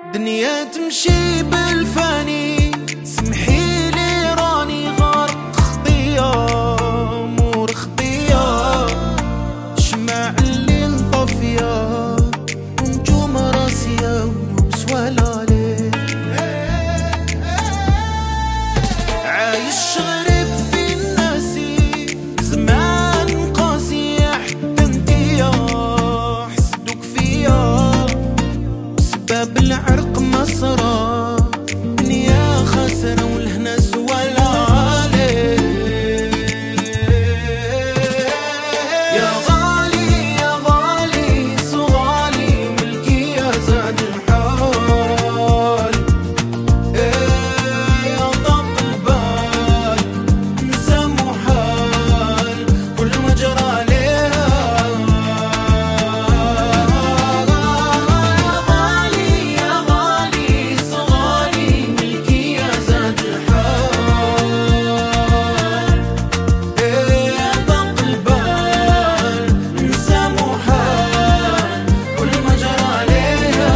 دنيا تمشي بالفاني، سمحيلي راني غارق خطية مور خطية، شمع اللي انطفية ونجوم راسية وسوالا ليه، عايش غريب في الناسي زمان قاسي حتى انتيا حسدوك فيا بسبب العرق مسرى دنيا خاسرة والهنا سوالا عليه. يا غالي يا غالي صغالي ملكي يا زاد الحال، يا طاق البال نسى محال كل ما جرى عليها. يا غالي يا غالي صغالي ملكي يا زاد الحال، يا طاق البال نسى محال كل ما جرى عليها.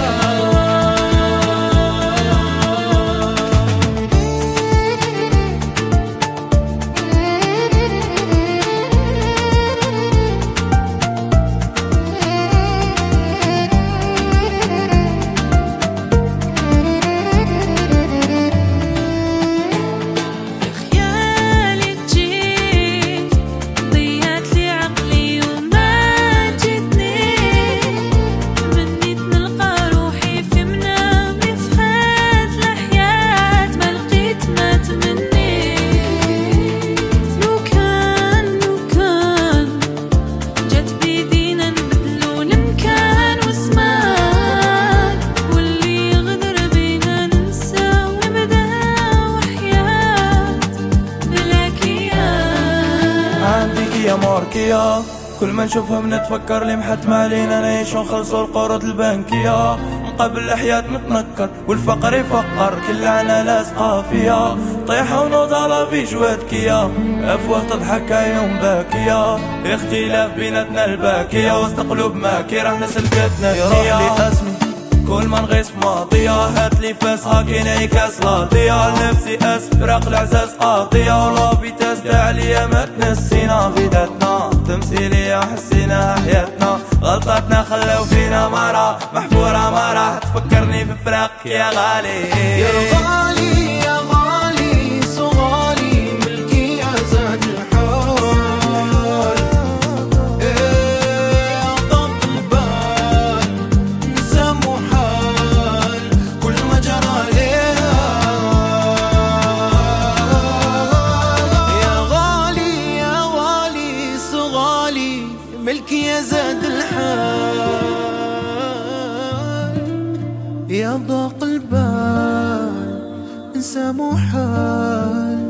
خيالي تجي ضيعت لي عقلي وما جتني، تمنيت نلقى روحي في منامي فحات الحياة ما لقيت ما تمنيت. لو كان جات بيدينا نبدلو المكان وزمان، واللي غدر بينا ننسى ونبداو حياة بلا كيان. عندك يا ماركية كل ما نشوفهم نتفكر لي محتم علينا نعيش ونخلصوا القروض البنكية، مقابل الحياة متنكر والفقر يفقر كل عنا لاصقة فيا، طيحة ونوضة في جواد كيا أفواه تضحك عيون باكية، اختلاف بيناتنا الباكية وسط قلوب ماكية راح نسلكتنا يروح لي اسمي كل ما نغيص ماضية، هاتلي فاسها كي نعكاس لاطية لنفسي اسفراق العزاز قاطية، والله تسدى عليا ما تنسينا فيداتنا تمثيلية حسينا حياتنا، غلطاتنا خلاو فينا مرة محفورة ما راح تفكرني في فراق يا غالي. يا غالي يا غالي صغالي ملكي يا زاد الحال، يا طاق البال نسى محال كل ما جرى عليها. يا غالي يا غالي صغالي ملكي يا زاد الحال، يا ضاق البال انسى محال